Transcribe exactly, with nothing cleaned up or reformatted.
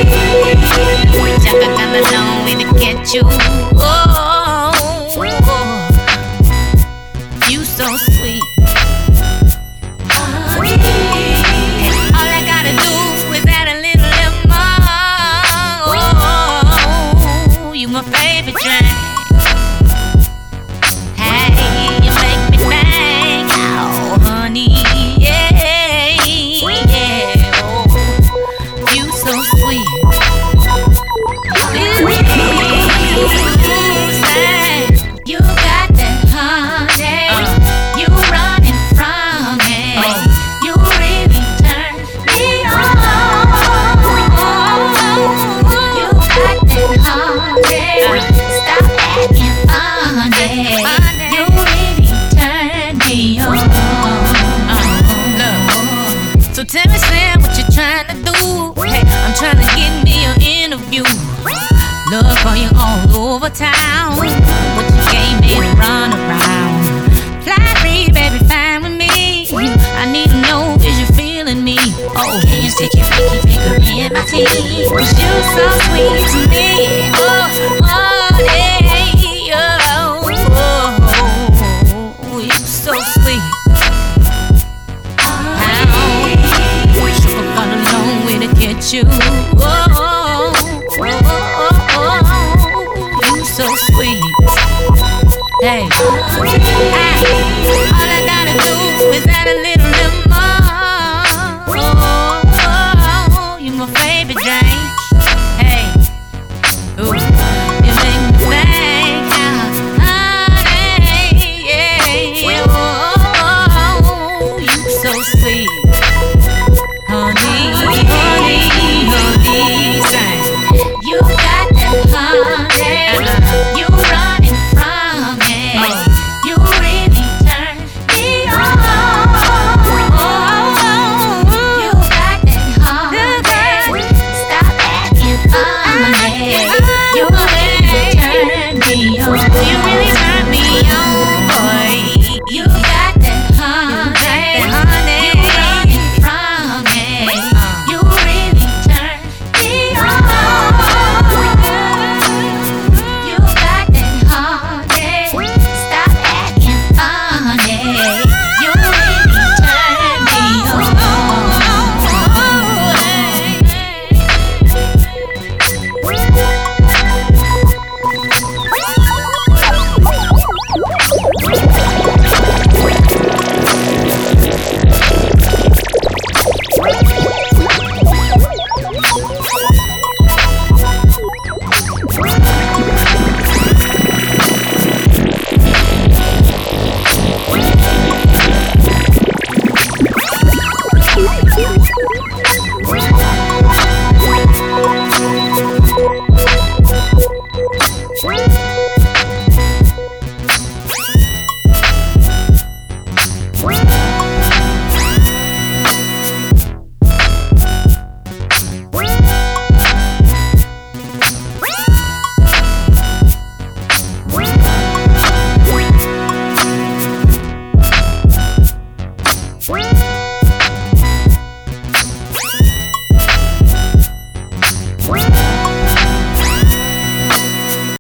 Jump on the long way to get you. Oh, you so sweet. And all I gotta do is add a little, little more. Oh, you my favorite drink. So tell me, Sam, what you trying to do? Hey, I'm trying to get me an interview. Look for you all over town. What you gave me to run around. Fly free, baby, fine with me. I need to know, is you feeling me? Oh, can you stick your pinky finger in my teeth? Cause you so sweet to me. Oh, oh, yeah, oh, oh, oh, you so sweet. Get you, oh, oh, oh, oh, oh, you so sweet. Hey, hey, all I gotta do is add a little, little more. Oh, oh, oh, you my favorite drink. Hey, ooh.